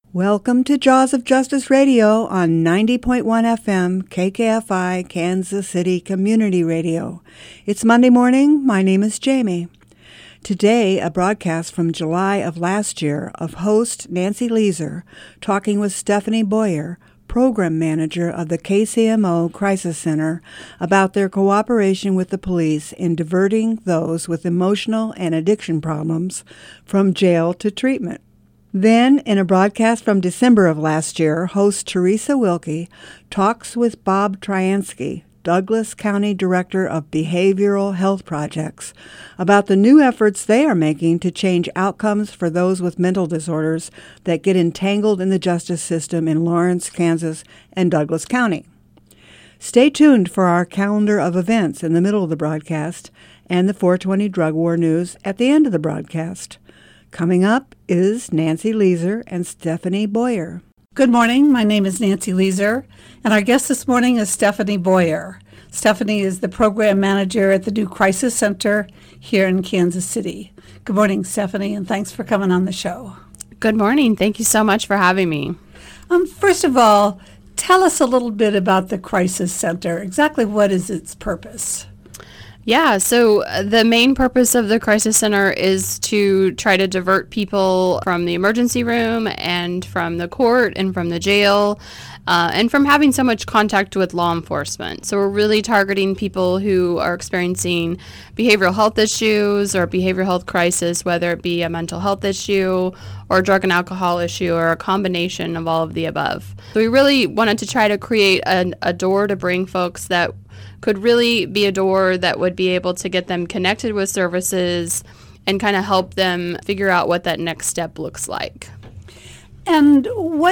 Welcome to Jaws of Justice Radio on 90.1 FM, KKFI, Kansas City Community Radio. It's Monday morning. My name is Jamie. Today, a broadcast from July of last year of host Nancy Leeser talking with Stephanie Boyer, Program Manager of the KCMO Crisis Center, about their cooperation with the police in diverting those with emotional and addiction problems from jail to treatment. Then, in a broadcast from December of last year, host Teresa Wilkie talks with Bob Tryansky, Douglas County Director of Behavioral Health Projects, about the new efforts they are making to change outcomes for those with mental disorders that get entangled in the justice system in Lawrence, Kansas, and Douglas County. Stay tuned for our calendar of events in the middle of the broadcast and the 420 Drug War News at the end of the broadcast. Coming up is Nancy Leeser and Stephanie Boyer. Good morning. My name is Nancy Leeser, and our guest this morning is Stephanie Boyer. Stephanie is the program manager at the new Crisis Center here in Kansas City. Good morning, Stephanie, and thanks for coming on the show. Good morning. Thank you so much for having me. First of all, tell us a little bit about the Crisis Center. Exactly what is its purpose? Yeah, so the main purpose of the Crisis Center is to try to divert people from the emergency room and from the court and from the jail and from having so much contact with law enforcement. So we're really targeting people who are experiencing behavioral health issues or behavioral health crisis, whether it be a mental health issue or a drug and alcohol issue or a combination of all of the above. So we really wanted to try to create a door to bring folks that could really be a door that would be able to get them connected with services and kind of help them figure out what that next step looks like. And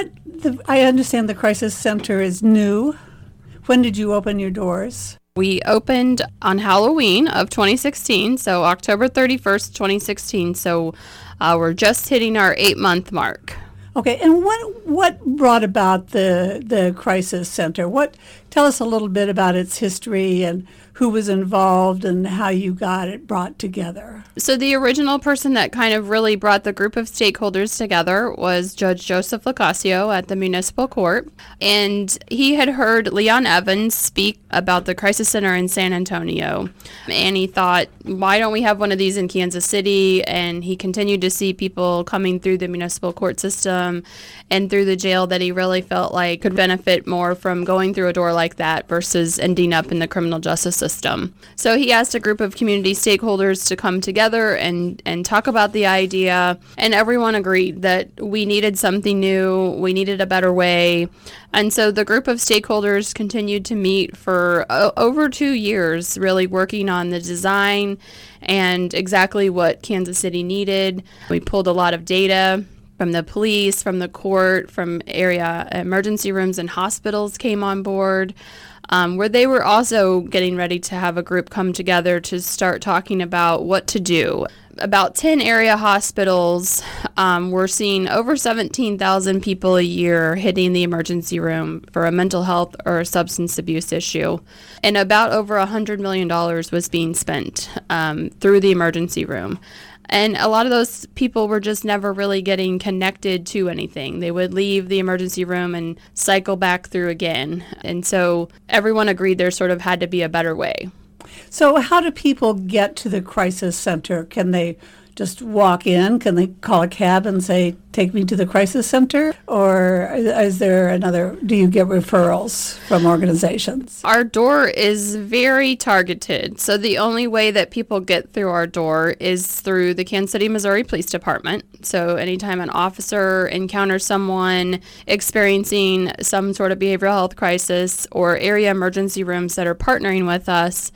I understand the Crisis Center is new. When did you open your doors? We opened on Halloween of 2016, so October 31st, 2016. So we're just hitting our 8-month mark. Okay, and what brought about the Crisis Center? Tell us a little bit about its history and who was involved and how you got it brought together. So the original person that kind of really brought the group of stakeholders together was Judge Joseph Locascio at the Municipal Court. And he had heard Leon Evans speak about the Crisis Center in San Antonio. And he thought, why don't we have one of these in Kansas City? And he continued to see people coming through the municipal court system and through the jail that he really felt like could benefit more from going through a door like that versus ending up in the criminal justice system. So he asked a group of community stakeholders to come together and talk about the idea, and everyone agreed that we needed something new, we needed a better way. And so the group of stakeholders continued to meet for over 2 years, really working on the design and exactly what Kansas City needed. We pulled a lot of data from the police, from the court, from area emergency rooms and hospitals came on board, where they were also getting ready to have a group come together to start talking about what to do. About 10 area hospitals were seeing over 17,000 people a year hitting the emergency room for a mental health or a substance abuse issue. And about over $100 million was being spent through the emergency room. And a lot of those people were just never really getting connected to anything. They would leave the emergency room and cycle back through again. And so everyone agreed there sort of had to be a better way. So how do people get to the Crisis Center? Can they just walk in? Can they call a cab and say, take me to the Crisis Center? Or is there do you get referrals from organizations? Our door is very targeted. So the only way that people get through our door is through the Kansas City, Missouri Police Department. So anytime an officer encounters someone experiencing some sort of behavioral health crisis or area emergency rooms that are partnering with us,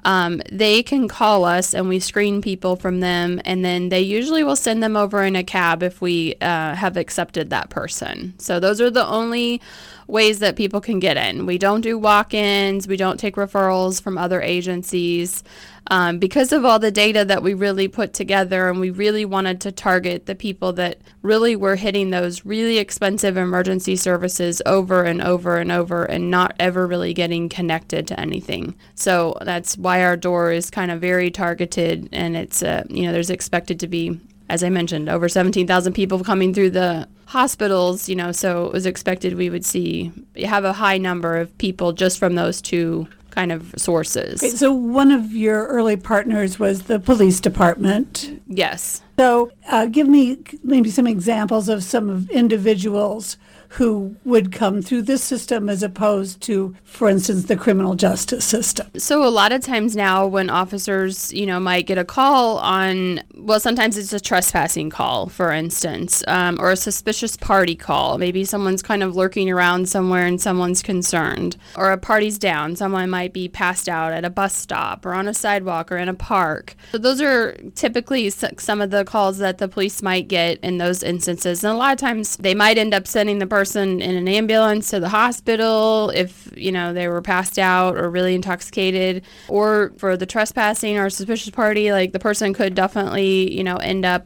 they can call us and we screen people from them, and then they usually will send them over in a cab if we have accepted that person. So those are the only ways that people can get in. We don't do walk-ins. We don't take referrals from other agencies. Because of all the data that we really put together, and we really wanted to target the people that really were hitting those really expensive emergency services over and over and over and not ever really getting connected to anything. So that's why our door is kind of very targeted, and it's, there's expected to be, as I mentioned, over 17,000 people coming through the hospitals, so it was expected we would have a high number of people just from those two kind of sources. Okay, so one of your early partners was the police department. Yes. So give me maybe some examples of some of individuals who would come through this system as opposed to, for instance, the criminal justice system. So a lot of times now when officers, might get a call sometimes it's a trespassing call, for instance, or a suspicious party call. Maybe someone's kind of lurking around somewhere and someone's concerned. Or a party's down. Someone might be passed out at a bus stop or on a sidewalk or in a park. So those are typically some of the calls that the police might get in those instances. And a lot of times they might end up sending the person in an ambulance to the hospital if, they were passed out or really intoxicated. Or for the trespassing or suspicious party, like the person could definitely, end up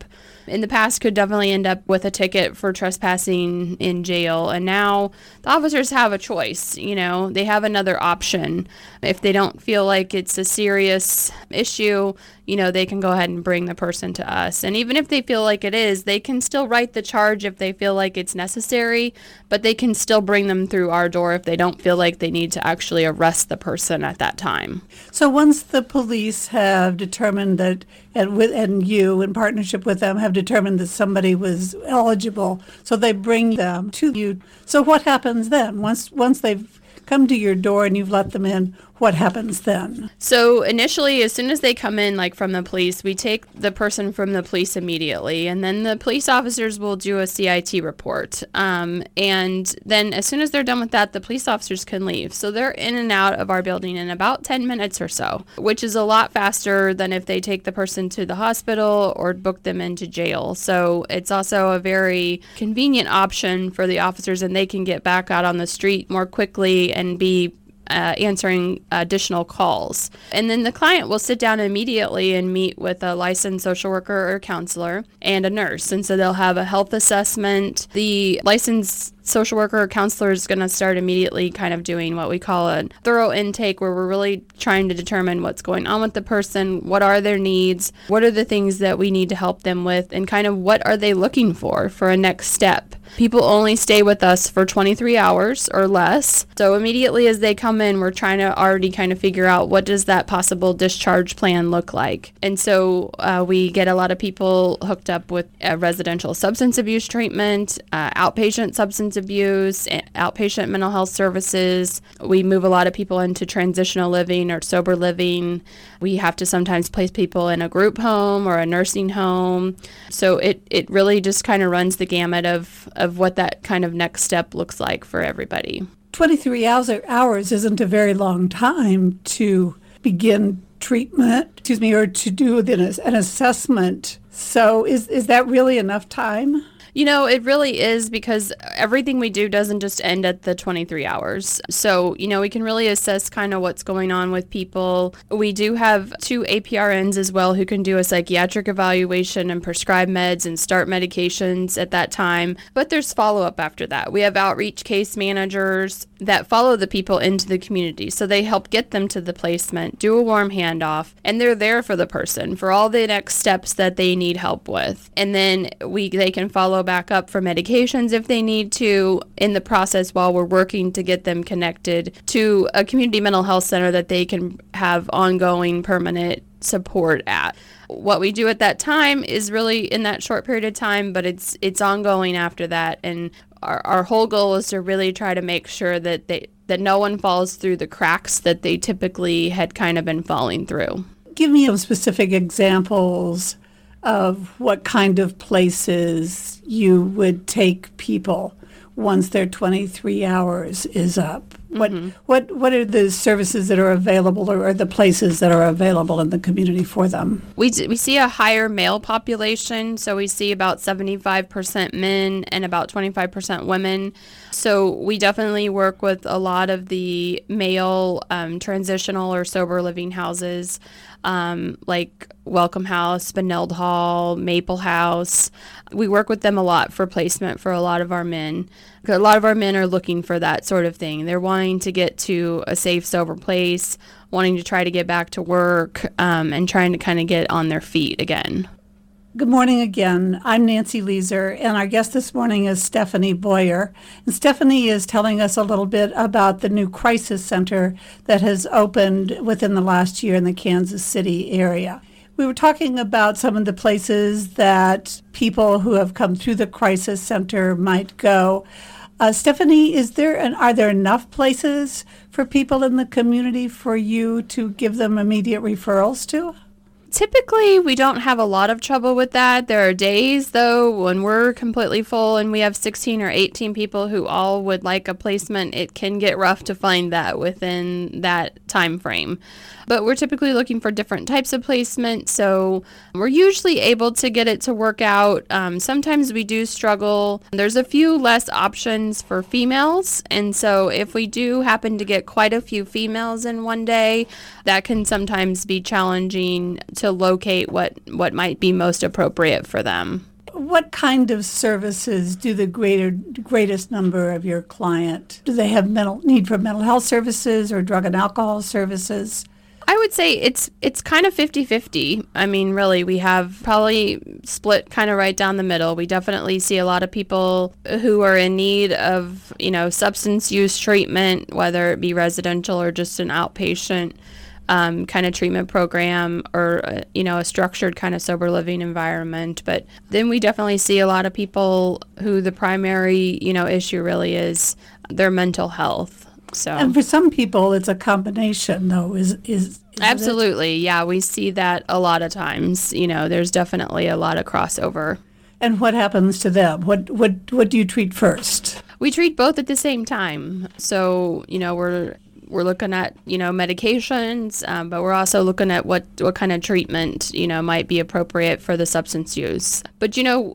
with a ticket for trespassing in jail. And now the officers have a choice. They have another option. If they don't feel like it's a serious issue, they can go ahead and bring the person to us. And even if they feel like it is, they can still write the charge if they feel like it's necessary, but they can still bring them through our door if they don't feel like they need to actually arrest the person at that time. So once the police have determined that, and you in partnership with them have determined that somebody was eligible, so they bring them to you. So what happens then? Once they've come to your door and you've let them in, what happens then? So initially, as soon as they come in, like from the police, we take the person from the police immediately, and then the police officers will do a CIT report. And then as soon as they're done with that, the police officers can leave. So they're in and out of our building in about 10 minutes or so, which is a lot faster than if they take the person to the hospital or book them into jail. So it's also a very convenient option for the officers, and they can get back out on the street more quickly and be answering additional calls. And then the client will sit down immediately and meet with a licensed social worker or counselor and a nurse. And so they'll have a health assessment. The licensed social worker or counselor is going to start immediately kind of doing what we call a thorough intake, where we're really trying to determine what's going on with the person, what are their needs, what are the things that we need to help them with, and kind of what are they looking for a next step. People only stay with us for 23 hours or less. So immediately as they come in, we're trying to already kind of figure out what does that possible discharge plan look like. And so we get a lot of people hooked up with residential substance abuse treatment, outpatient substance abuse, outpatient mental health services. We move a lot of people into transitional living or sober living. We have to sometimes place people in a group home or a nursing home. So it really just kind of runs the gamut of what that kind of next step looks like for everybody. 23 hours isn't a very long time to begin treatment, or to do an assessment. So is that really enough time? It really is, because everything we do doesn't just end at the 23 hours. So, we can really assess kind of what's going on with people. We do have 2 APRNs as well who can do a psychiatric evaluation and prescribe meds and start medications at that time. But there's follow-up after that. We have outreach case managers that follow the people into the community. So they help get them to the placement, do a warm handoff, and they're there for the person for all the next steps that they need help with. And then they can follow back up for medications if they need to in the process while we're working to get them connected to a community mental health center that they can have ongoing permanent support at. What we do at that time is really in that short period of time, but it's ongoing after that. And our whole goal is to really try to make sure that that no one falls through the cracks that they typically had kind of been falling through. Give me some specific examples of what kind of places you would take people once their 23 hours is up. Mm-hmm. What are the services that are available, or the places that are available in the community for them? We see a higher male population, so we see about 75% men and about 25% women. So we definitely work with a lot of the male transitional or sober living houses, like Welcome House, Benilde Hall, Maple House. We work with them a lot for placement for a lot of our men. A lot of our men are looking for that sort of thing. They're wanting to get to a safe, sober place, wanting to try to get back to work, and trying to kind of get on their feet again. Good morning again. I'm Nancy Leeser, and our guest this morning is Stephanie Boyer. And Stephanie is telling us a little bit about the new crisis center that has opened within the last year in the Kansas City area. We were talking about some of the places that people who have come through the crisis center might go. Stephanie, are there enough places for people in the community for you to give them immediate referrals to? Typically, we don't have a lot of trouble with that. There are days, though, when we're completely full and we have 16 or 18 people who all would like a placement. It can get rough to find that within that time frame. But we're typically looking for different types of placement, so we're usually able to get it to work out. Sometimes we do struggle. There's a few less options for females, and so if we do happen to get quite a few females in one day, that can sometimes be challenging to locate what might be most appropriate for them. What kind of services do the greatest number of your client? Do they have need for mental health services or drug and alcohol services? I would say it's kind of 50-50. I mean, really, we have probably split kind of right down the middle. We definitely see a lot of people who are in need of, substance use treatment, whether it be residential or just an outpatient kind of treatment program or, a structured kind of sober living environment. But then we definitely see a lot of people who the primary, issue really is their mental health. So. And for some people, it's a combination, though, is absolutely. It? Yeah, we see that a lot of times. There's definitely a lot of crossover. And what happens to them? What do you treat first? We treat both at the same time. So, we're looking at, medications, but we're also looking at what kind of treatment, might be appropriate for the substance use. But,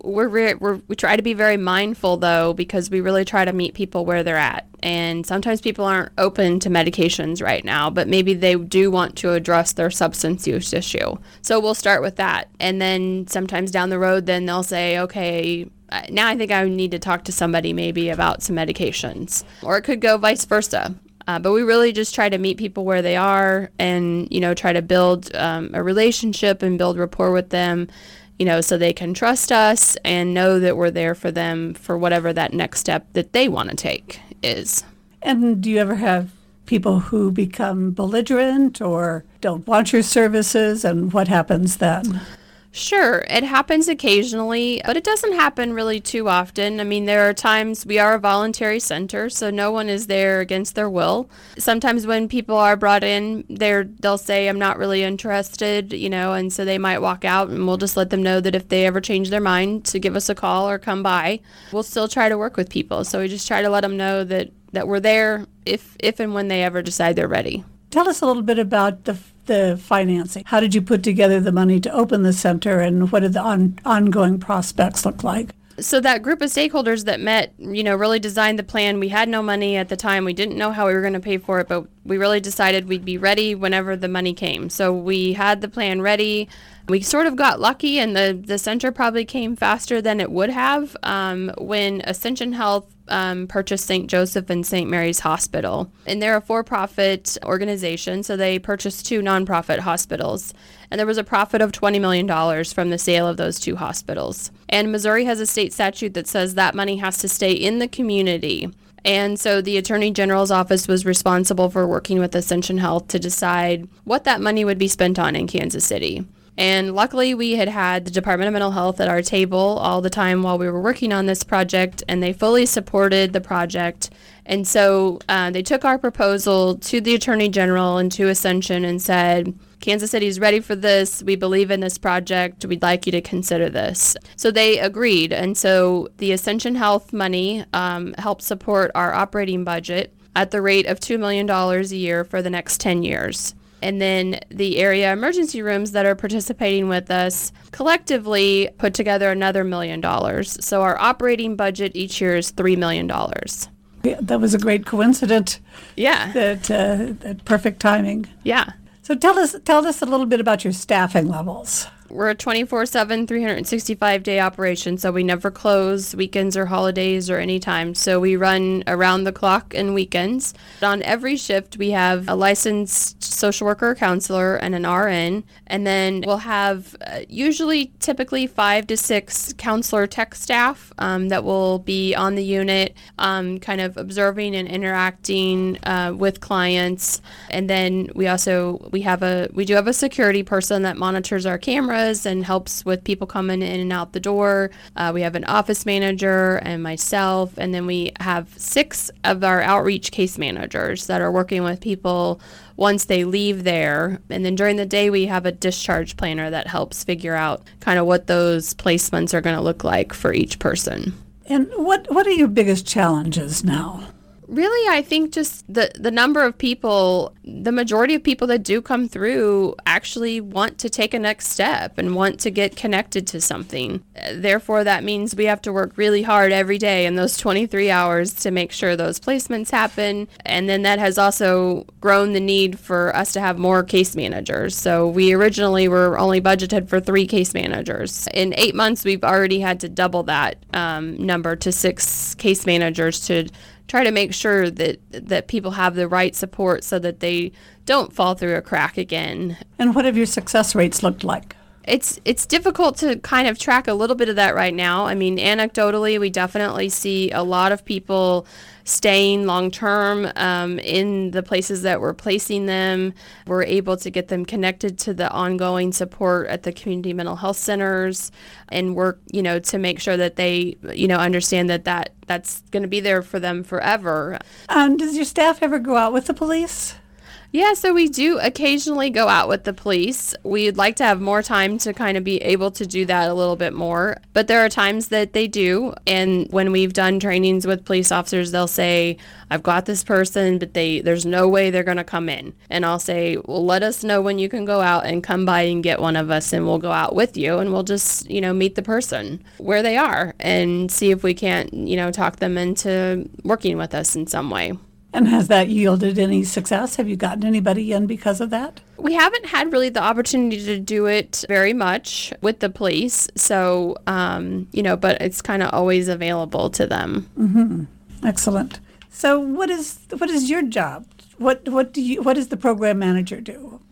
we try to be very mindful, though, because we really try to meet people where they're at. And sometimes people aren't open to medications right now, but maybe they do want to address their substance use issue. So we'll start with that. And then sometimes down the road, then they'll say, okay, now I think I need to talk to somebody maybe about some medications. Or it could go vice versa. But we really just try to meet people where they are and, try to build a relationship and build rapport with them, so they can trust us and know that we're there for them for whatever that next step that they want to take is. And do you ever have people who become belligerent or don't want your services, and what happens then? Sure, it happens occasionally, but it doesn't happen really too often. I mean, there are times we are a voluntary center, so no one is there against their will. Sometimes when people are brought in, they'll say, I'm not really interested, and so they might walk out, and we'll just let them know that if they ever change their mind to give us a call or come by, we'll still try to work with people. So we just try to let them know that we're there if and when they ever decide they're ready. Tell us a little bit about the financing. How did you put together the money to open the center, and what did the ongoing prospects look like? So that group of stakeholders that met, really designed the plan. We had no money at the time. We didn't know how we were going to pay for it, but we really decided we'd be ready whenever the money came. So we had the plan ready. We sort of got lucky, and the center probably came faster than it would have when Ascension Health purchased St. Joseph and St. Mary's Hospital. And they're a for-profit organization, so they purchased two nonprofit hospitals. And there was a profit of $20 million from the sale of those two hospitals. And Missouri has a state statute that says that money has to stay in the community. And so the Attorney General's office was responsible for working with Ascension Health to decide what that money would be spent on in Kansas City. And luckily, we had the Department of Mental Health at our table all the time while we were working on this project, and they fully supported the project. And so they took our proposal to the Attorney General and to Ascension and said, Kansas City is ready for this. We believe in this project. We'd like you to consider this. So they agreed. And so the Ascension Health money helped support our operating budget at the rate of $2 million a year for the next 10 years. And then the area emergency rooms that are participating with us collectively put together another $1 million. So our operating budget each year is $3 million. Yeah, that was a great coincidence. Yeah. That perfect timing. Yeah. So tell us a little bit about your staffing levels. We're a 24/7, 365-day operation, so we never close weekends or holidays or any time. So we run around the clock and weekends. On every shift, we have a licensed social worker or counselor and an RN, and then we'll have typically 5 to 6 counselor tech staff that will be on the unit, kind of observing and interacting with clients. And then we do have a security person that monitors our cameras and helps with people coming in and out the door. We have an office manager and myself, and then we have 6 of our outreach case managers that are working with people once they leave there. And then during the day, we have a discharge planner that helps figure out kind of what those placements are going to look like for each person. And what are your biggest challenges now? Really, I think just the number of people, the majority of people that do come through actually want to take a next step and want to get connected to something. Therefore, that means we have to work really hard every day in those 23 hours to make sure those placements happen. And then that has also grown the need for us to have more case managers. So we originally were only budgeted for 3 case managers. In 8 months, we've already had to double that number to 6 case managers to try to make sure that people have the right support so that they don't fall through a crack again. And what have your success rates looked like? It's difficult to kind of track a little bit of that right now. I mean, anecdotally, we definitely see a lot of people staying long-term in the places that we're placing them. We're able to get them connected to the ongoing support at the community mental health centers and work, to make sure that they, understand that's going to be there for them forever. Does your staff ever go out with the police? Yeah, so we do occasionally go out with the police. We'd like to have more time to kind of be able to do that a little bit more. But there are times that they do. And when we've done trainings with police officers, they'll say, I've got this person, but there's no way they're going to come in. And I'll say, well, let us know when you can go out and come by and get one of us, and we'll go out with you. And we'll just, meet the person where they are and see if we can't, talk them into working with us in some way. And has that yielded any success? Have you gotten anybody in because of that? We haven't had really the opportunity to do it very much with the police. So, but it's kind of always available to them. Mm-hmm. Excellent. So what is your job? What does the program manager do?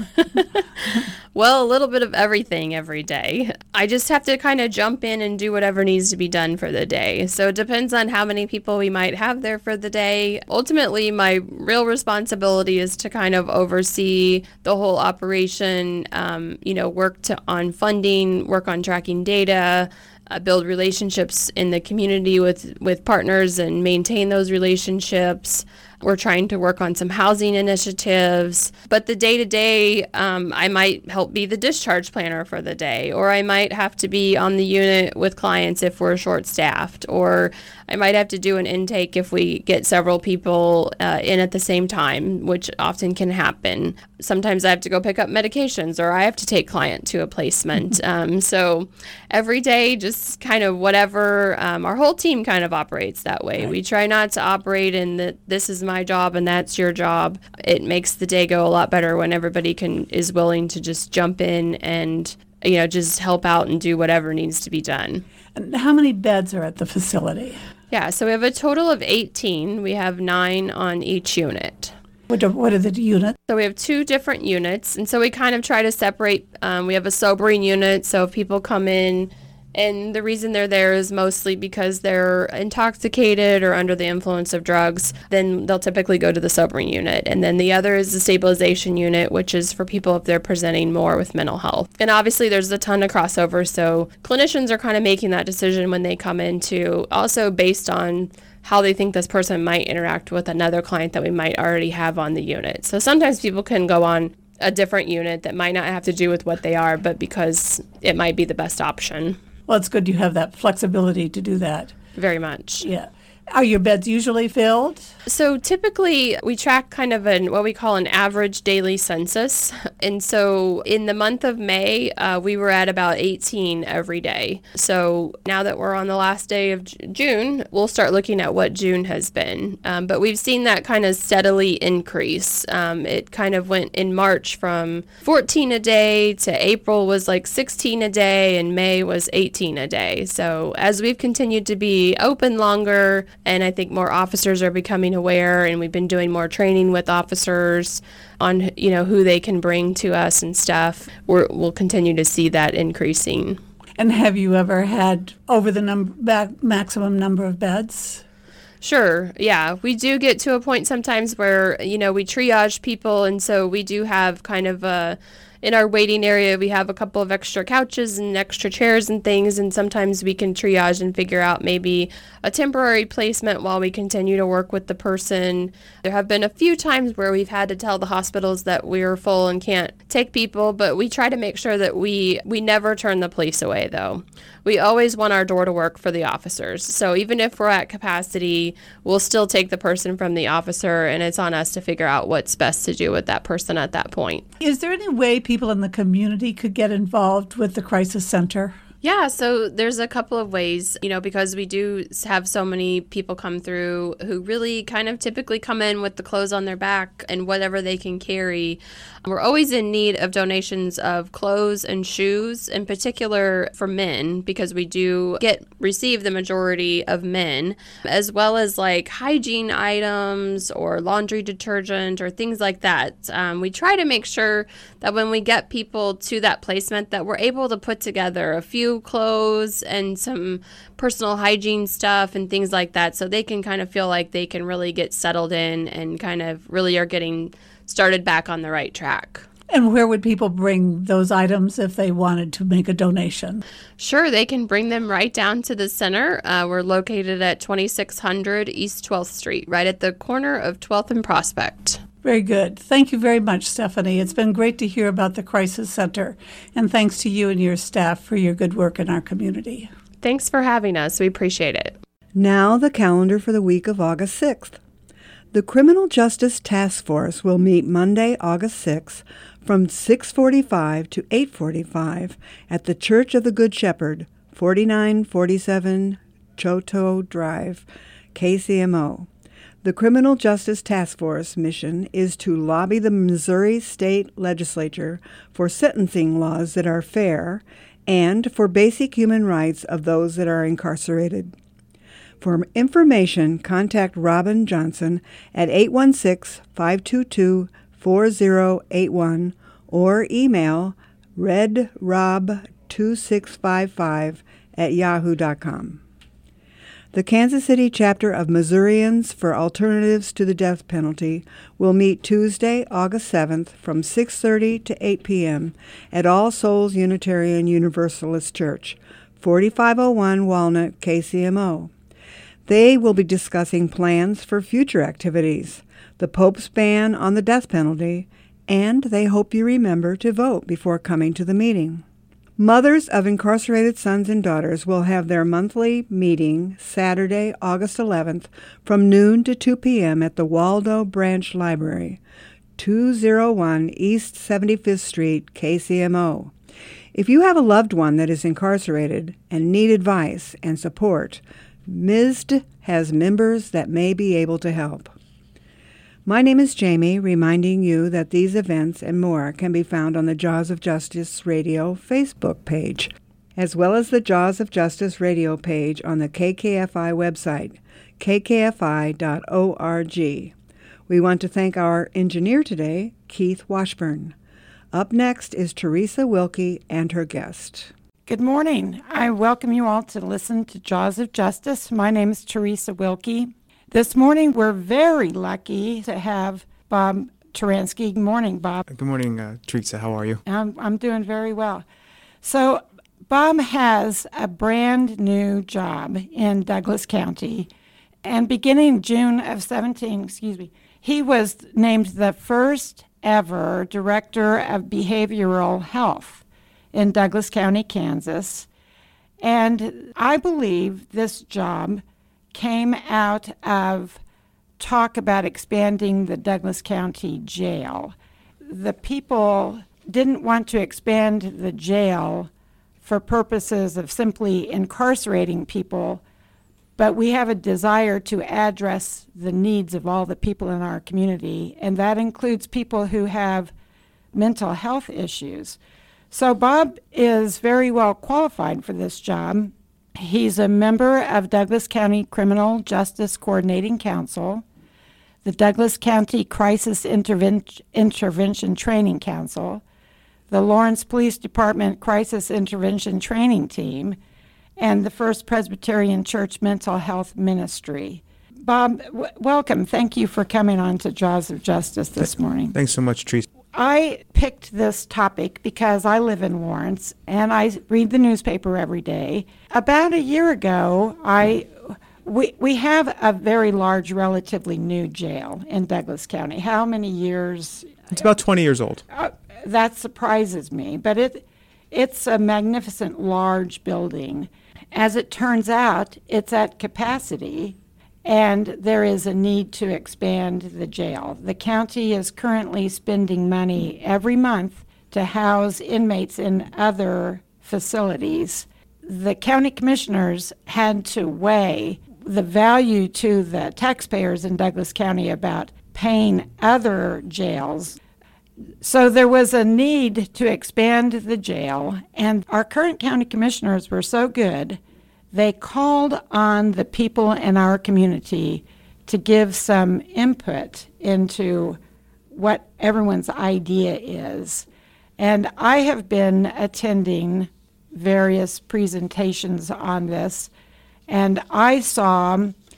Well, a little bit of everything every day. I just have to kind of jump in and do whatever needs to be done for the day. So it depends on how many people we might have there for the day. Ultimately, my real responsibility is to kind of oversee the whole operation, work on funding, work on tracking data, build relationships in the community with partners and maintain those relationships. We're trying to work on some housing initiatives. But the day-to-day, I might help be the discharge planner for the day, or I might have to be on the unit with clients if we're short-staffed, or I might have to do an intake if we get several people in at the same time, which often can happen. Sometimes I have to go pick up medications, or I have to take client to a placement. So every day, just kind of whatever, our whole team kind of operates that way. Right. We try not to operate in that this is my job and that's your job. It makes the day go a lot better when everybody is willing to just jump in and just help out and do whatever needs to be done. And how many beds are at the facility? Yeah, so we have a total of 18. We have 9 on each unit. What are the units? So we have 2 different units, and so we kind of try to separate. We have a sobering unit, so if people come in, and the reason they're there is mostly because they're intoxicated or under the influence of drugs, then they'll typically go to the sobering unit. And then the other is the stabilization unit, which is for people if they're presenting more with mental health. And obviously there's a ton of crossover, so clinicians are kind of making that decision when they come in too, also based on how they think this person might interact with another client that we might already have on the unit. So sometimes people can go on a different unit that might not have to do with what they are, but because it might be the best option. Well, it's good you have that flexibility to do that. Very much. Yeah. Are your beds usually filled? So typically we track kind of what we call an average daily census. And so in the month of May, we were at about 18 every day. So now that we're on the last day of June, we'll start looking at what June has been. But we've seen that kind of steadily increase. It kind of went in March from 14 a day to April was like 16 a day, and May was 18 a day. So as we've continued to be open longer, and I think more officers are becoming aware, and we've been doing more training with officers on who they can bring to us and stuff, we'll continue to see that increasing. And have you ever had over the maximum number of beds? Sure. Yeah, we do get to a point sometimes where, we triage people. And so we do have kind of in our waiting area, we have a couple of extra couches and extra chairs and things. And sometimes we can triage and figure out maybe a temporary placement while we continue to work with the person. There have been a few times where we've had to tell the hospitals that we're full and can't take people, but we try to make sure that we never turn the place away, though. We always want our door to work for the officers. So even if we're at capacity, we'll still take the person from the officer, and it's on us to figure out what's best to do with that person at that point. Is there any way people in the community could get involved with the Crisis Center? Yeah, so there's a couple of ways, because we do have so many people come through who really kind of typically come in with the clothes on their back and whatever they can carry. We're always in need of donations of clothes and shoes, in particular for men, because we do receive the majority of men, as well as like hygiene items or laundry detergent or things like that. We try to make sure that when we get people to that placement that we're able to put together a few clothes and some personal hygiene stuff and things like that, so they can kind of feel like they can really get settled in and kind of really are getting started back on the right track. And where would people bring those items if they wanted to make a donation? Sure, they can bring them right down to the center. We're located at 2600 East 12th Street, right at the corner of 12th and Prospect. Very good. Thank you very much, Stephanie. It's been great to hear about the Crisis Center, and thanks to you and your staff for your good work in our community. Thanks for having us. We appreciate it. Now the calendar for the week of August 6th. The Criminal Justice Task Force will meet Monday, August 6th from 6:45 to 8:45 at the Church of the Good Shepherd, 4947 Choteau Drive, KCMO. The Criminal Justice Task Force mission is to lobby the Missouri State Legislature for sentencing laws that are fair and for basic human rights of those that are incarcerated. For information, contact Robin Johnson at 816-522-4081 or email redrob2655@yahoo.com. The Kansas City chapter of Missourians for Alternatives to the Death Penalty will meet Tuesday, August 7th from 6:30 to 8 p.m. at All Souls Unitarian Universalist Church, 4501 Walnut, KCMO. They will be discussing plans for future activities, the Pope's ban on the death penalty, and they hope you remember to vote before coming to the meeting. Mothers of incarcerated sons and daughters will have their monthly meeting Saturday, August 11th from noon to 2 p.m. at the Waldo Branch Library, 201 East 75th Street, KCMO. If you have a loved one that is incarcerated and need advice and support, MISD has members that may be able to help. My name is Jamie, reminding you that these events and more can be found on the Jaws of Justice Radio Facebook page, as well as the Jaws of Justice Radio page on the KKFI website, kkfi.org. We want to thank our engineer today, Keith Washburn. Up next is Teresa Wilkie and her guest. Good morning. I welcome you all to listen to Jaws of Justice. My name is Teresa Wilkie. This morning, we're very lucky to have Bob Turansky. Good morning, Bob. Good morning, Teresa. How are you? I'm doing very well. So, Bob has a brand new job in Douglas County, and beginning June of 17, he was named the first ever Director of Behavioral Health in Douglas County, Kansas. And I believe this job came out of talk about expanding the Douglas County Jail. The people didn't want to expand the jail for purposes of simply incarcerating people, but we have a desire to address the needs of all the people in our community, and that includes people who have mental health issues. So Bob is very well qualified for this job. He's a member of Douglas County Criminal Justice Coordinating Council, the Douglas County Crisis Intervention Training Council, the Lawrence Police Department Crisis Intervention Training Team, and the First Presbyterian Church Mental Health Ministry. Bob, welcome. Thank you for coming on to Jaws of Justice this morning. Thanks so much, Teresa. I picked this topic because I live in Lawrence and I read the newspaper every day. About a year ago, we have a very large, relatively new jail in Douglas County. How many years? It's about 20 years old. That surprises me, but it's a magnificent, large building. As it turns out, it's at capacity, and there is a need to expand the jail. The county is currently spending money every month to house inmates in other facilities. The county commissioners had to weigh the value to the taxpayers in Douglas County about paying other jails. So there was a need to expand the jail, and our current county commissioners were so good, they called on the people in our community to give some input into what everyone's idea is. And I have been attending various presentations on this, and I saw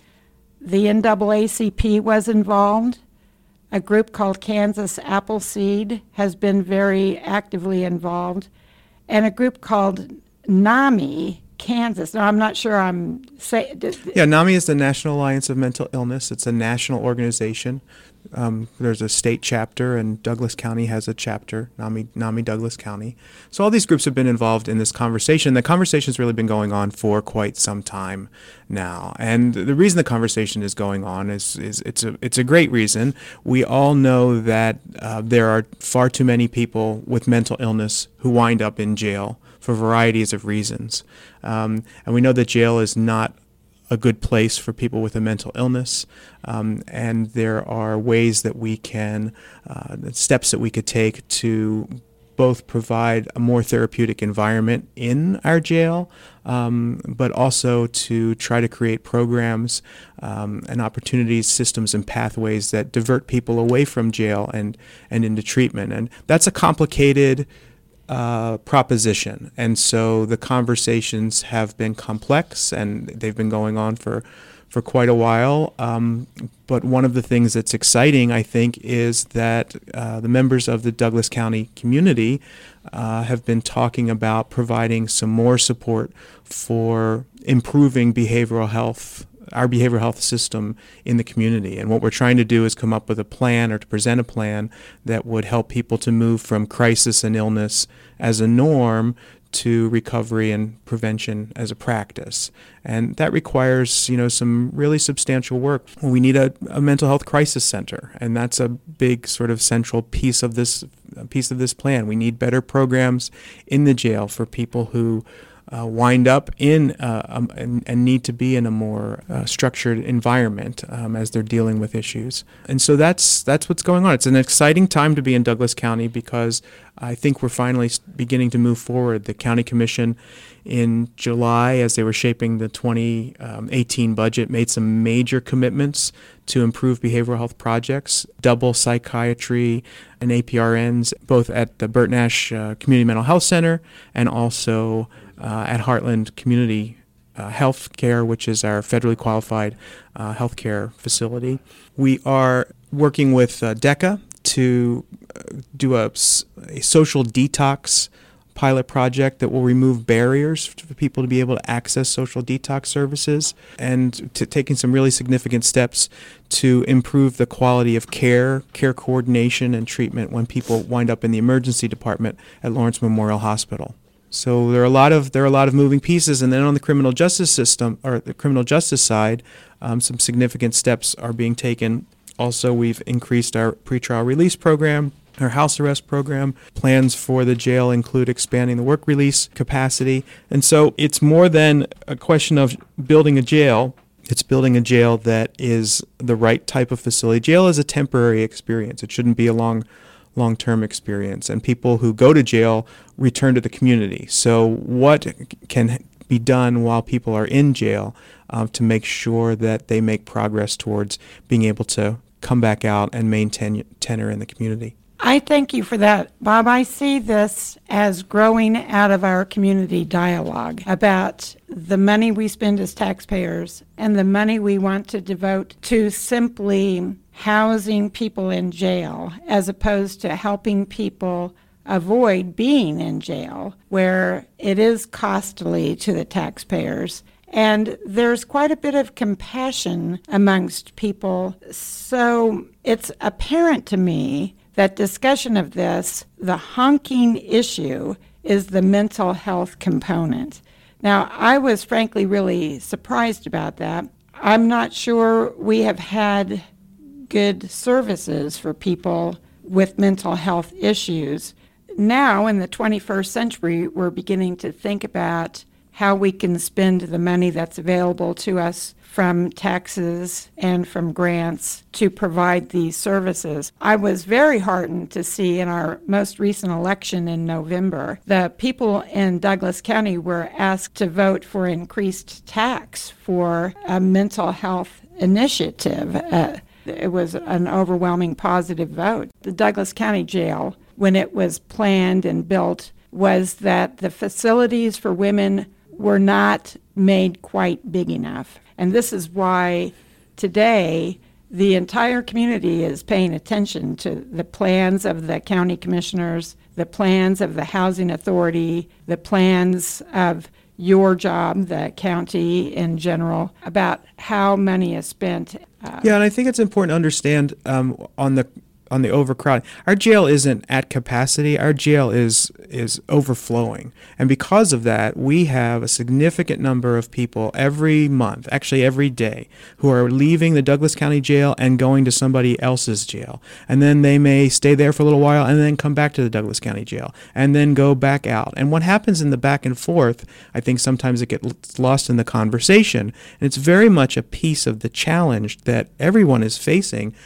the NAACP was involved. A group called Kansas Appleseed has been very actively involved, and a group called NAMI Kansas. Now, I'm not sure I'm saying... Yeah, NAMI is the National Alliance of Mental Illness. It's a national organization. There's a state chapter, and Douglas County has a chapter, NAMI Douglas County. So all these groups have been involved in this conversation. The conversation's really been going on for quite some time now. And the reason the conversation is going on is it's a great reason. We all know that there are far too many people with mental illness who wind up in jail for varieties of reasons. And we know that jail is not a good place for people with a mental illness, and there are ways that we can, steps that we could take to both provide a more therapeutic environment in our jail, but also to try to create programs and opportunities, systems, and pathways that divert people away from jail and into treatment. And that's a complicated proposition, and so the conversations have been complex and they've been going on for quite a while, but one of the things that's exciting, I think, is that the members of the Douglas County community have been talking about providing some more support for improving our behavioral health system in the community. And what we're trying to do is come up with a plan, or to present a plan that would help people to move from crisis and illness as a norm to recovery and prevention as a practice. And that requires, some really substantial work. We need a mental health crisis center, and that's a big sort of central piece of this plan. We need better programs in the jail for people who wind up in and need to be in a more structured environment as they're dealing with issues. And so that's what's going on. It's an exciting time to be in Douglas County because I think we're finally beginning to move forward. The County Commission in July, as they were shaping the 2018 budget, made some major commitments to improve behavioral health projects, double psychiatry and APRNs, both at the Burt Nash Community Mental Health Center and also at Heartland Community Health Care, which is our federally qualified healthcare facility. We are working with DECA to do a social detox pilot project that will remove barriers for people to be able to access social detox services, and taking some really significant steps to improve the quality of care coordination, and treatment when people wind up in the emergency department at Lawrence Memorial Hospital. So there are a lot of moving pieces, and then on the criminal justice system, or the criminal justice side, some significant steps are being taken. Also, we've increased our pretrial release program, our house arrest program. Plans for the jail include expanding the work release capacity. And so it's more than a question of building a jail. It's building a jail that is the right type of facility. Jail is a temporary experience. It shouldn't be a long-term experience. And people who go to jail return to the community. So what can be done while people are in jail to make sure that they make progress towards being able to come back out and maintain tenure in the community? I thank you for that, Bob. I see this as growing out of our community dialogue about the money we spend as taxpayers and the money we want to devote to simply housing people in jail, as opposed to helping people avoid being in jail, where it is costly to the taxpayers. And there's quite a bit of compassion amongst people. So it's apparent to me that discussion of this, the honking issue, is the mental health component. Now, I was frankly really surprised about that. I'm not sure we have had good services for people with mental health issues. Now, in the 21st century, we're beginning to think about how we can spend the money that's available to us from taxes and from grants to provide these services. I was very heartened to see in our most recent election in November, the people in Douglas County were asked to vote for increased tax for a mental health initiative. It was an overwhelming positive vote. The Douglas County Jail, when it was planned and built, was that the facilities for women were not made quite big enough. And this is why today the entire community is paying attention to the plans of the county commissioners, the plans of the housing authority, the plans of your job, the county in general, about how money is spent. Yeah, and I think it's important to understand on the overcrowding. Our jail isn't at capacity. Our jail is overflowing. And because of that, we have a significant number of people every month, actually every day, who are leaving the Douglas County Jail and going to somebody else's jail. And then they may stay there for a little while and then come back to the Douglas County Jail and then go back out. And what happens in the back and forth, I think sometimes it gets lost in the conversation. And it's very much a piece of the challenge that everyone is facing,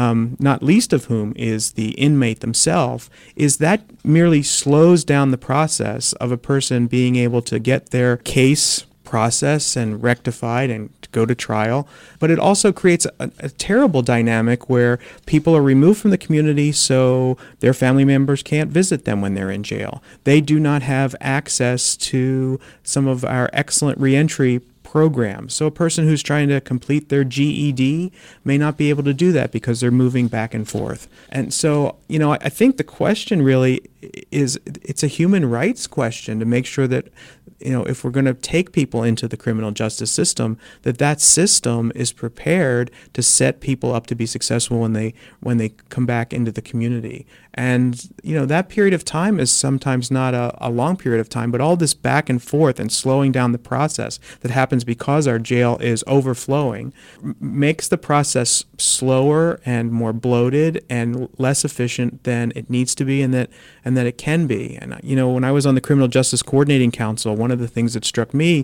not least of whom is the inmate themselves, is that merely slows down the process of a person being able to get their case processed and rectified and to go to trial. But it also creates a terrible dynamic where people are removed from the community so their family members can't visit them when they're in jail. They do not have access to some of our excellent reentry programs. So a person who's trying to complete their GED may not be able to do that because they're moving back and forth. And so, I think the question really is, it's a human rights question to make sure that, if we're going to take people into the criminal justice system, that system is prepared to set people up to be successful when they come back into the community. And, that period of time is sometimes not a long period of time, but all this back and forth and slowing down the process that happens because our jail is overflowing makes the process slower and more bloated and less efficient than it needs to be and that it can be. And, when I was on the Criminal Justice Coordinating Council, one of the things that struck me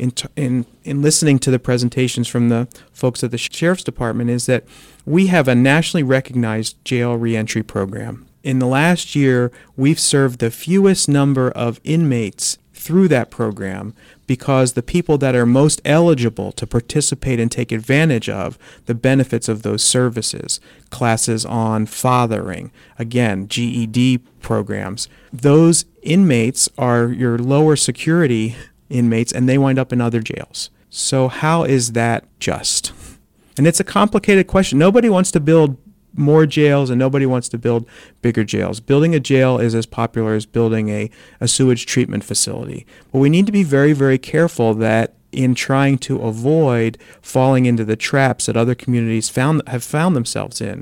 in listening to the presentations from the folks at the Sheriff's Department is that we have a nationally recognized jail reentry program. In the last year, we've served the fewest number of inmates through that program because the people that are most eligible to participate and take advantage of the benefits of those services, classes on fathering, again, GED programs, those inmates are your lower security inmates and they wind up in other jails. So how is that just? And it's a complicated question. Nobody wants to build more jails and nobody wants to build bigger jails. Building a jail is as popular as building a sewage treatment facility. But we need to be very, very careful that in trying to avoid falling into the traps that other communities have found themselves in,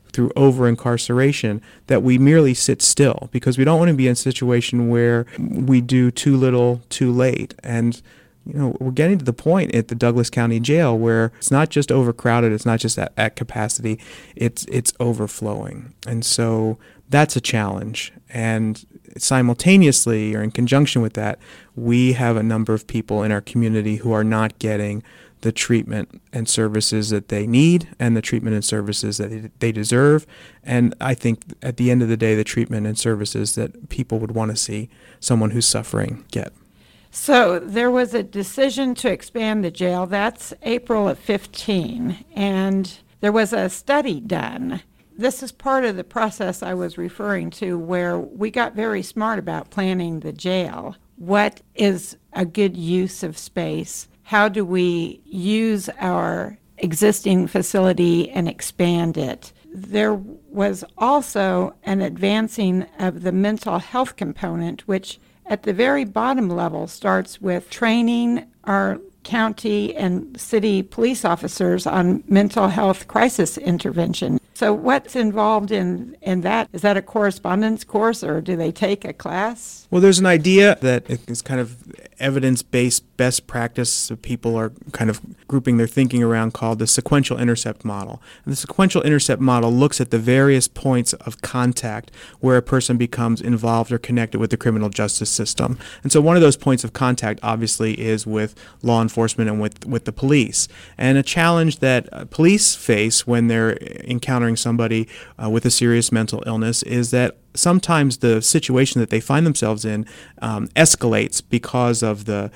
through over-incarceration, that we merely sit still, because we don't want to be in a situation where we do too little too late. And we're getting to the point at the Douglas County Jail where it's not just overcrowded, it's not just at capacity, it's overflowing. And so that's a challenge. And simultaneously, or in conjunction with that, we have a number of people in our community who are not getting the treatment and services that they need and the treatment and services that they deserve. And I think at the end of the day, the treatment and services that people would want to see someone who's suffering get. So there was a decision to expand the jail. That's April of 15. And there was a study done. This is part of the process I was referring to, where we got very smart about planning the jail. What is a good use of space? How do we use our existing facility and expand it? There was also an advancing of the mental health component, which at the very bottom level starts with training our county and city police officers on mental health crisis intervention. So what's involved in that? Is that a correspondence course, or do they take a class? Well, there's an idea that it's kind of evidence-based best practice. So people are kind of grouping their thinking around, called the sequential intercept model. And the sequential intercept model looks at the various points of contact where a person becomes involved or connected with the criminal justice system. And so one of those points of contact obviously is with law enforcement and with the police. And a challenge that police face when they're encountering somebody with a serious mental illness is that sometimes the situation that they find themselves in escalates because of the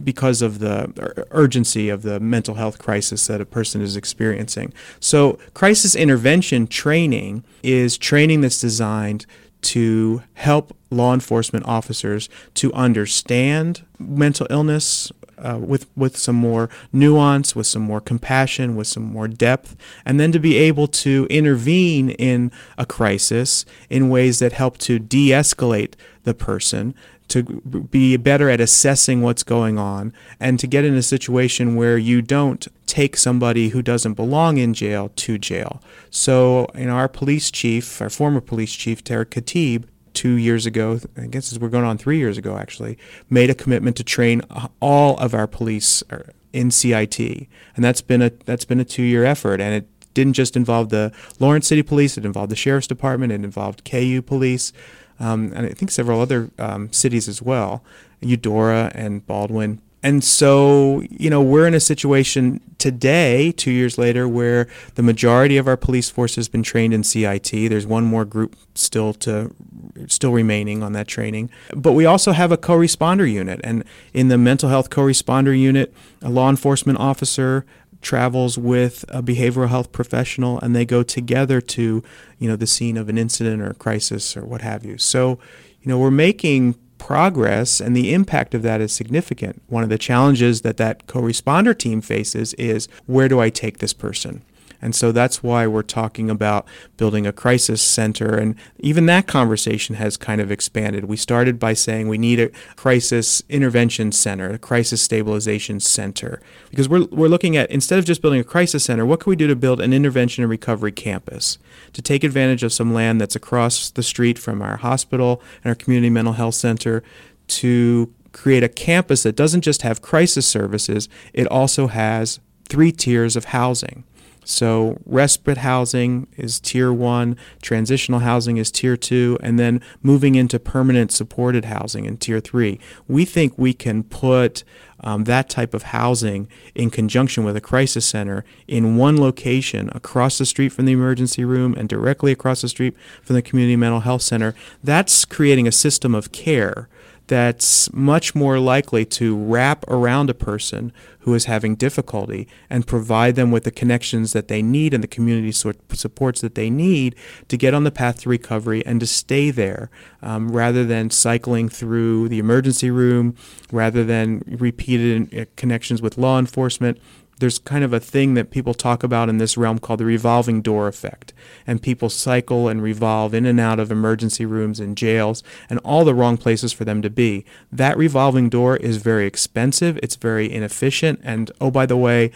urgency of the mental health crisis that a person is experiencing. So crisis intervention training is training that's designed to help law enforcement officers to understand mental illness with some more nuance, with some more compassion, with some more depth, and then to be able to intervene in a crisis in ways that help to de-escalate the person, to be better at assessing what's going on, and to get in a situation where you don't take somebody who doesn't belong in jail to jail. So, our police chief, our former police chief, Tariq Khatib, 2 years ago, I guess we're going on 3 years ago actually, made a commitment to train all of our police in CIT. And that's been a 2-year effort. And it didn't just involve the Lawrence City Police, it involved the Sheriff's Department, it involved KU Police, and I think several other cities as well, Eudora and Baldwin. And so, we're in a situation today, 2 years later, where the majority of our police force has been trained in CIT. There's one more group still remaining on that training. But we also have a co-responder unit. And in the mental health co-responder unit, a law enforcement officer travels with a behavioral health professional, and they go together to, the scene of an incident or a crisis or what have you. So, we're making progress, and the impact of that is significant. One of the challenges that co-responder team faces is, where do I take this person? And so that's why we're talking about building a crisis center, and even that conversation has kind of expanded. We started by saying we need a crisis intervention center, a crisis stabilization center, because we're looking at, instead of just building a crisis center, what can we do to build an intervention and recovery campus to take advantage of some land that's across the street from our hospital and our community mental health center, to create a campus that doesn't just have crisis services, it also has 3 tiers of housing. So respite housing is tier 1, transitional housing is tier 2, and then moving into permanent supported housing in tier 3. We think we can put that type of housing in conjunction with a crisis center in one location across the street from the emergency room and directly across the street from the community mental health center. That's creating a system of care that's much more likely to wrap around a person who is having difficulty and provide them with the connections that they need and the community supports that they need to get on the path to recovery and to stay there, rather than cycling through the emergency room, rather than repeated connections with law enforcement. There's kind of a thing that people talk about in this realm called the revolving door effect. And people cycle and revolve in and out of emergency rooms and jails and all the wrong places for them to be. That revolving door is very expensive. It's very inefficient. And, oh, by the way,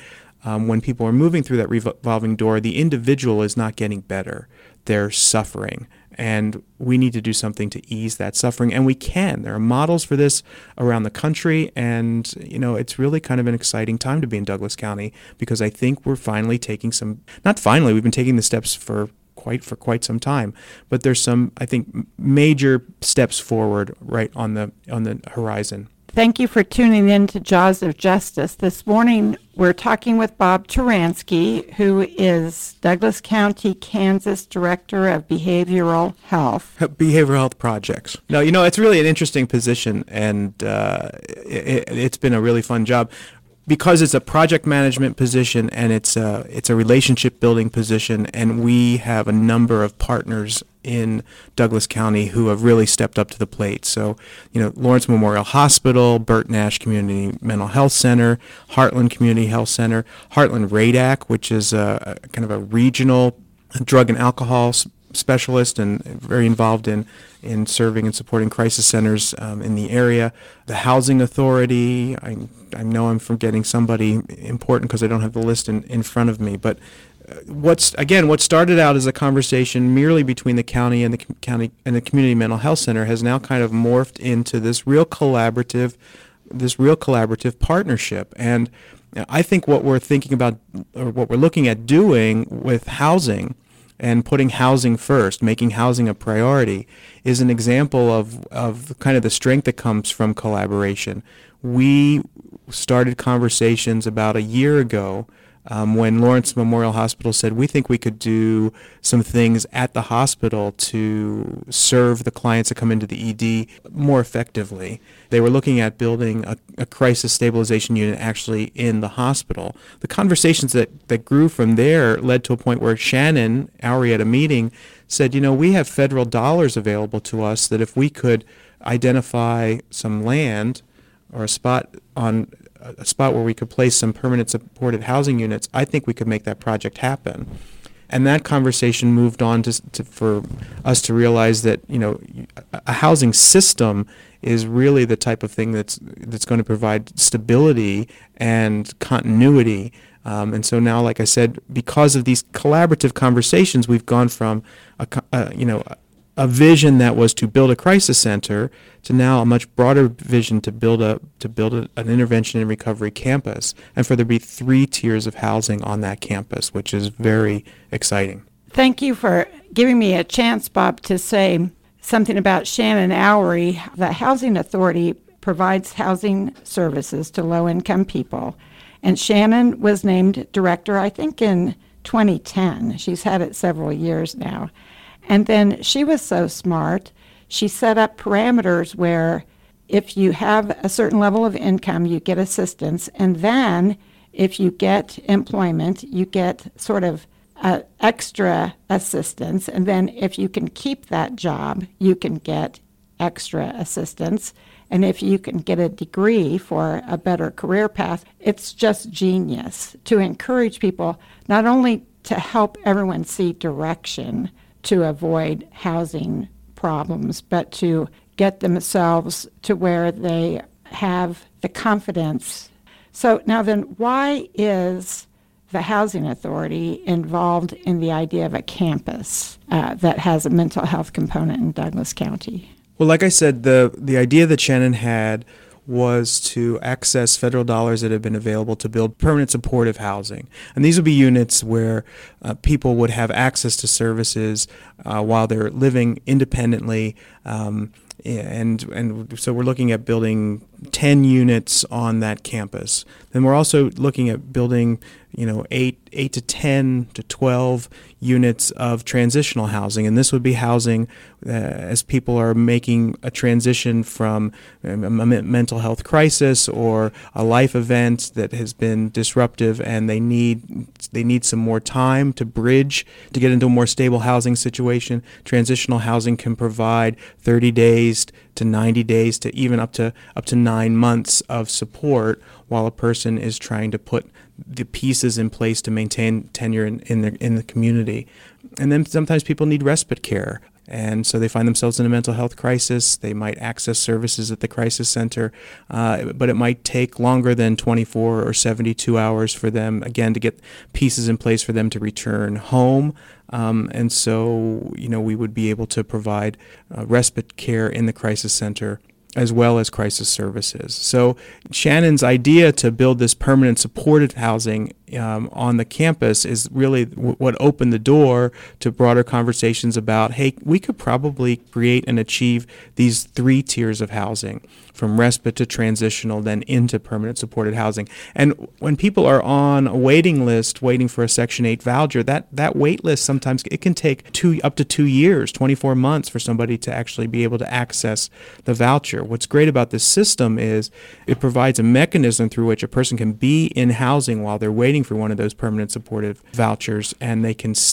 when people are moving through that revolving door, the individual is not getting better. They're suffering. And we need to do something to ease that suffering, and we can. There are models for this around the country, and it's really kind of an exciting time to be in Douglas County, because I think we're finally taking we've been taking the steps for quite some time, but there's some, I think, major steps forward right on the horizon. Thank you for tuning in to Jaws of Justice. This morning, we're talking with Bob Turansky, who is Douglas County, Kansas Director of Behavioral Health. Behavioral Health Projects. Now, it's really an interesting position, and it's been a really fun job. Because it's a project management position and it's a relationship building position, and we have a number of partners in Douglas County who have really stepped up to the plate. So, Lawrence Memorial Hospital, Burt Nash Community Mental Health Center, Heartland Community Health Center, Heartland RADAC, which is a kind of a regional drug and alcohol specialist and very involved in serving and supporting crisis centers in the area. The Housing Authority, I know I'm forgetting somebody important because I don't have the list in front of me, but what started out as a conversation merely between the county and the community mental health center has now kind of morphed into this real collaborative partnership. And I think what we're thinking about, or what we're looking at doing with housing, and putting housing first, making housing a priority, is an example of kind of the strength that comes from collaboration. We started conversations about a year ago when Lawrence Memorial Hospital said, we think we could do some things at the hospital to serve the clients that come into the ED more effectively. They were looking at building a crisis stabilization unit actually in the hospital. The conversations that grew from there led to a point where Shannon Oury at a meeting said, we have federal dollars available to us, that if we could identify some land or a spot where we could place some permanent supported housing units, I think we could make that project happen. And that conversation moved on for us to realize that a housing system is really the type of thing that's going to provide stability and continuity. And so now, like I said, because of these collaborative conversations, we've gone from a vision that was to build a crisis center to now a much broader vision to build an intervention and recovery campus, and for there to be 3 tiers of housing on that campus, which is very exciting. Thank you for giving me a chance, Bob, to say something about Shannon Oury. The Housing Authority provides housing services to low-income people, and Shannon was named director, I think, in 2010. She's had it several years now. And then she was so smart, she set up parameters where if you have a certain level of income, you get assistance. And then if you get employment, you get sort of extra assistance. And then if you can keep that job, you can get extra assistance. And if you can get a degree for a better career path, it's just genius to encourage people not only to help everyone see direction to avoid housing problems, but to get themselves to where they have the confidence. So now then, why is the Housing Authority involved in the idea of a campus that has a mental health component in Douglas County? Well, like I said, the idea that Shannon had was to access federal dollars that have been available to build permanent supportive housing. And these would be units where people would have access to services while they're living independently. And so we're looking at building 10 units on that campus. Then we're also looking at building 8 to 10 to 12 units of transitional housing, and this would be housing as people are making a transition from a mental health crisis or a life event that has been disruptive, and they need some more time to bridge to get into a more stable housing situation. Transitional housing can provide 30 days to 90 days to even up to 9 months of support while a person is trying to put the pieces in place to maintain tenure in the community. And then sometimes people need respite care. And so they find themselves in a mental health crisis. They might access services at the crisis center, but it might take longer than 24 or 72 hours for them, again, to get pieces in place for them to return home. And so, we would be able to provide respite care in the crisis center as well as crisis services. So Shannon's idea to build this permanent supported housing on the campus is really what opened the door to broader conversations about, hey, we could probably create and achieve these 3 tiers of housing, from respite to transitional, then into permanent supported housing. And when people are on a waiting list waiting for a Section 8 voucher, that wait list sometimes it can take up to 2 years, 24 months for somebody to actually be able to access the voucher. What's great about this system is it provides a mechanism through which a person can be in housing while they're waiting for one of those permanent supportive vouchers, and they can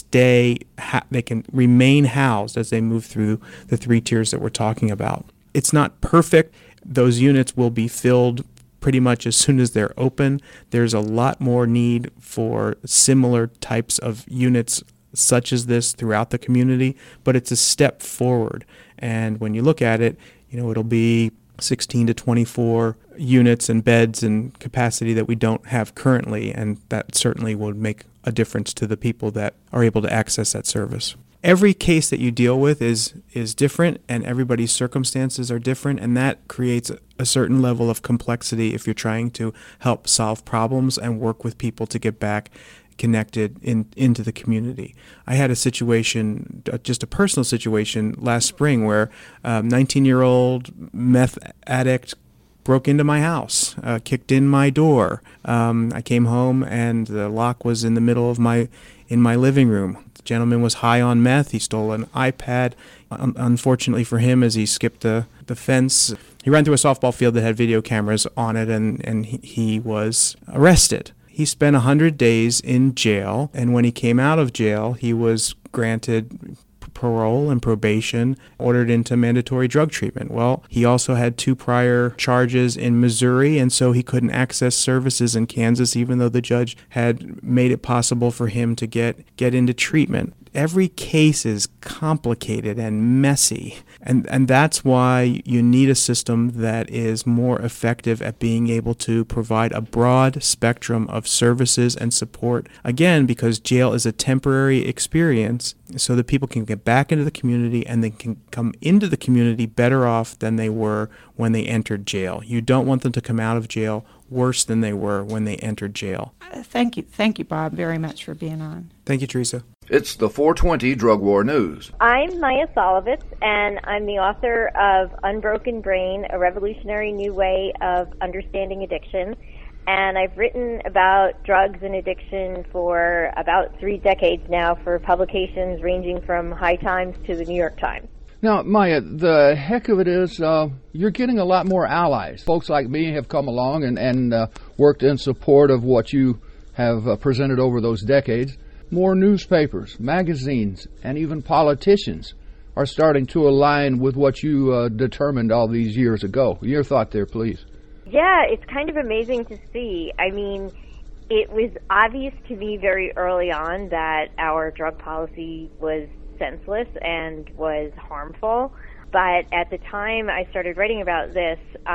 they can remain housed as they move through the 3 tiers that we're talking about. It's not perfect. Those units will be filled pretty much as soon as they're open. There's a lot more need for similar types of units such as this throughout the community, but it's a step forward. And when you look at it, it'll be 16 to 24 units and beds and capacity that we don't have currently, and that certainly would make a difference to the people that are able to access that service. Every case that you deal with is different, and everybody's circumstances are different, and that creates a certain level of complexity if you're trying to help solve problems and work with people to get back connected into the community. I had a situation, just a personal situation last spring, where a 19-year-old meth addict broke into my house, kicked in my door. I came home and the lock was in the middle of my living room. The gentleman was high on meth. He stole an iPad. Unfortunately for him, as he skipped the fence, he ran through a softball field that had video cameras on it, and he was arrested. He spent 100 days in jail, and when he came out of jail, he was granted parole and probation, ordered into mandatory drug treatment. Well, he also had 2 prior charges in Missouri, and so he couldn't access services in Kansas, even though the judge had made it possible for him to get into treatment. Every case is complicated and messy, and that's why you need a system that is more effective at being able to provide a broad spectrum of services and support, again, because jail is a temporary experience, so that people can get back into the community and they can come into the community better off than they were when they entered jail. You don't want them to come out of jail worse than they were when they entered jail. Thank you, Bob, very much for being on. Thank you, Teresa. It's the 420 Drug War News. I'm Maya Solovitz, and I'm the author of Unbroken Brain, A Revolutionary New Way of Understanding Addiction. And I've written about drugs and addiction for about 3 decades now for publications ranging from High Times to the New York Times. Now, Maya, the heck of it is you're getting a lot more allies. Folks like me have come along and worked in support of what you have presented over those decades. More newspapers, magazines, and even politicians are starting to align with what you determined all these years ago. Your thought there, please. Yeah, it's kind of amazing to see. I mean, it was obvious to me very early on that our drug policy was senseless and was harmful. But at the time I started writing about this,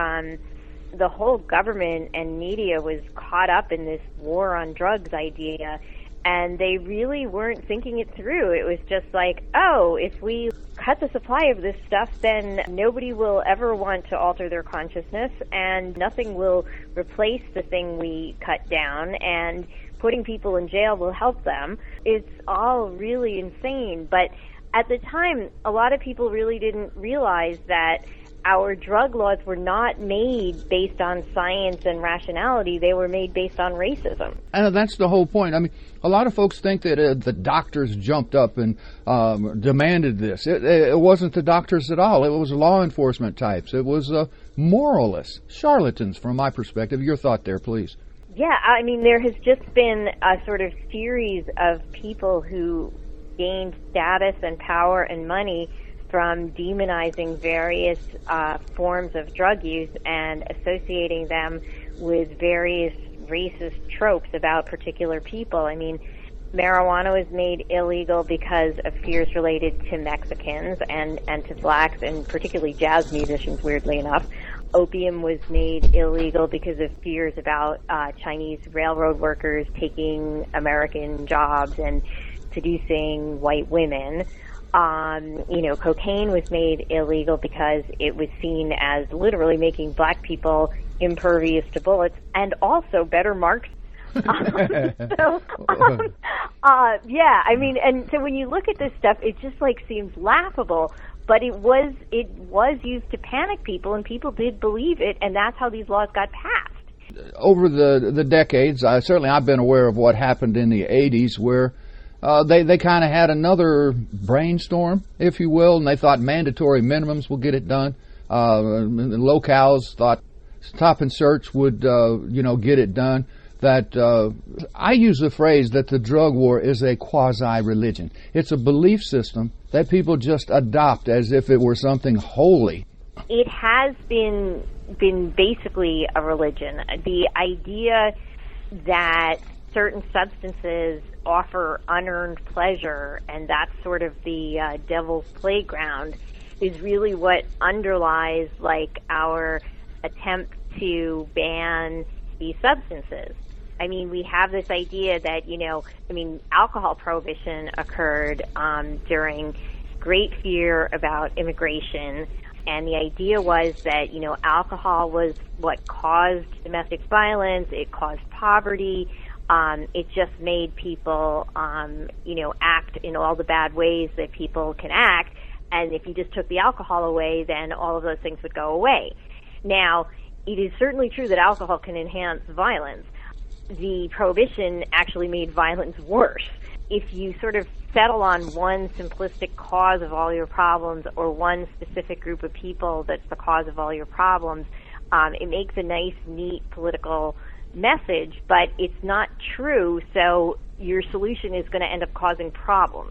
the whole government and media was caught up in this war on drugs idea, and they really weren't thinking it through. It was just like, oh, if we cut the supply of this stuff, then nobody will ever want to alter their consciousness, and nothing will replace the thing we cut down, and putting people in jail will help them. It's all really insane. But at the time, a lot of people really didn't realize that our drug laws were not made based on science and rationality. They were made based on racism. And that's the whole point. I mean, a lot of folks think that the doctors jumped up and demanded this. It wasn't the doctors at all. It was law enforcement types. It was moralists, charlatans, from my perspective. Your thought there, please. Yeah, I mean, there has just been a sort of series of people who gained status and power and money from demonizing various forms of drug use and associating them with various racist tropes about particular people. I mean, marijuana was made illegal because of fears related to Mexicans and to blacks, and particularly jazz musicians, weirdly enough. Opium was made illegal because of fears about Chinese railroad workers taking American jobs and seducing white women. Cocaine was made illegal because it was seen as literally making black people impervious to bullets and also better marks. And so when you look at this stuff, it just seems laughable, but it was used to panic people, and people did believe it, and that's how these laws got passed. Over the decades, I've been aware of what happened in the 80s, where they kind of had another brainstorm, if you will, and they thought mandatory minimums will get it done. The locales thought stop and search would, get it done. That I use the phrase that the drug war is a quasi-religion. It's a belief system that people just adopt as if it were something holy. It has been basically a religion. The idea that certain substances offer unearned pleasure, and that's sort of the devil's playground, is really what underlies our attempt to ban these substances. I mean, we have this idea that, alcohol prohibition occurred during great fear about immigration, and the idea was that, alcohol was what caused domestic violence, it caused poverty, it just made people, act in all the bad ways that people can act, and if you just took the alcohol away, then all of those things would go away. Now, it is certainly true that alcohol can enhance violence. The prohibition actually made violence worse. If you sort of settle on one simplistic cause of all your problems, or one specific group of people that's the cause of all your problems, it makes a nice, neat political message, but it's not true, so your solution is going to end up causing problems.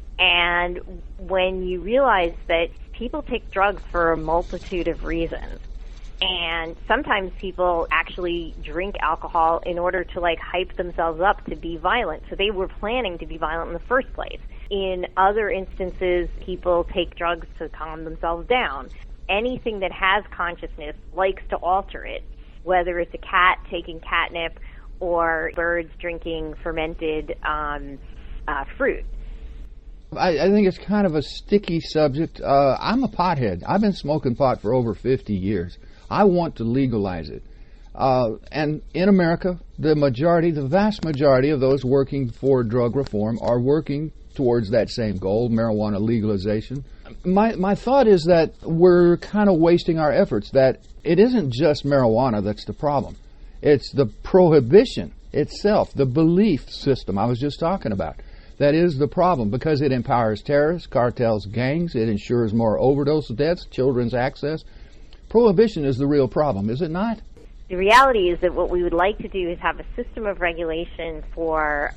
And when you realize that people take drugs for a multitude of reasons, and sometimes people actually drink alcohol in order to hype themselves up to be violent. So they were planning to be violent in the first place. In other instances, people take drugs to calm themselves down. Anything that has consciousness likes to alter it, whether it's a cat taking catnip or birds drinking fermented fruit. I think it's kind of a sticky subject. I'm a pothead. I've been smoking pot for over 50 years. I want to legalize it. And in America, the vast majority of those working for drug reform are working towards that same goal, marijuana legalization. My thought is that we're kind of wasting our efforts, that it isn't just marijuana that's the problem. It's the prohibition itself, the belief system I was just talking about. That is the problem, because it empowers terrorists, cartels, gangs, it ensures more overdose deaths, children's access. Prohibition is the real problem, is it not? The reality is that what we would like to do is have a system of regulation for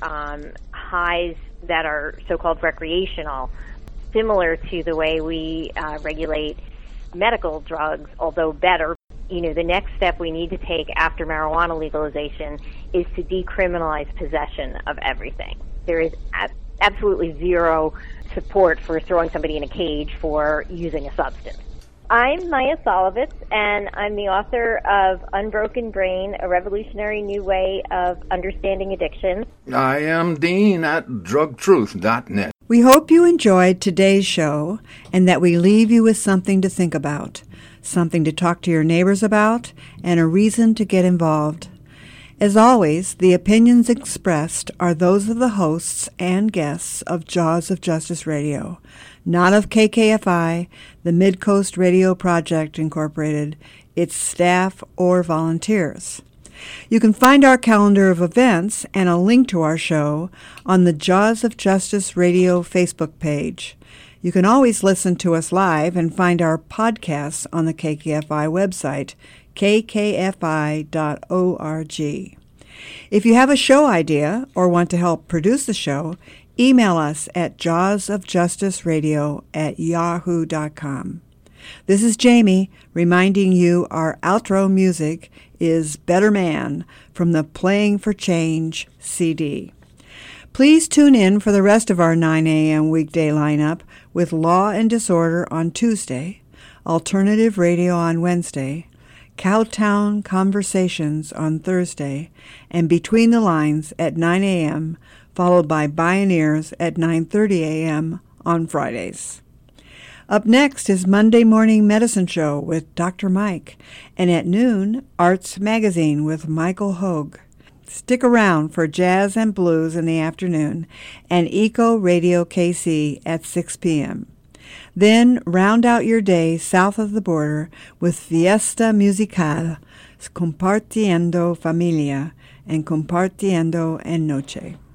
highs that are so-called recreational, similar to the way we regulate medical drugs, although better. The next step we need to take after marijuana legalization is to decriminalize possession of everything. There is absolutely zero support for throwing somebody in a cage for using a substance. I'm Maya Solovitz, and I'm the author of Unbroken Brain, A Revolutionary New Way of Understanding Addiction. I am Dean at drugtruth.net. We hope you enjoyed today's show and that we leave you with something to think about, something to talk to your neighbors about, and a reason to get involved. As always, the opinions expressed are those of the hosts and guests of Jaws of Justice Radio, not of KKFI, the Mid-Coast Radio Project, Incorporated, its staff, or volunteers. You can find our calendar of events and a link to our show on the Jaws of Justice Radio Facebook page. You can always listen to us live and find our podcasts on the KKFI website, kkfi.org. If you have a show idea or want to help produce the show, email us at jawsofjusticeradio@yahoo.com. This is Jamie reminding you our outro music is Better Man from the Playing for Change CD. Please tune in for the rest of our 9 a.m. weekday lineup with Law and Disorder on Tuesday, Alternative Radio on Wednesday, Cowtown Conversations on Thursday, and Between the Lines at 9 a.m., followed by Bioneers at 9:30 a.m. on Fridays. Up next is Monday Morning Medicine Show with Dr. Mike, and at noon, Arts Magazine with Michael Hogue. Stick around for Jazz and Blues in the afternoon and Eco Radio KC at 6 p.m. Then round out your day south of the border with Fiesta Musical, Compartiendo Familia, and Compartiendo en Noche.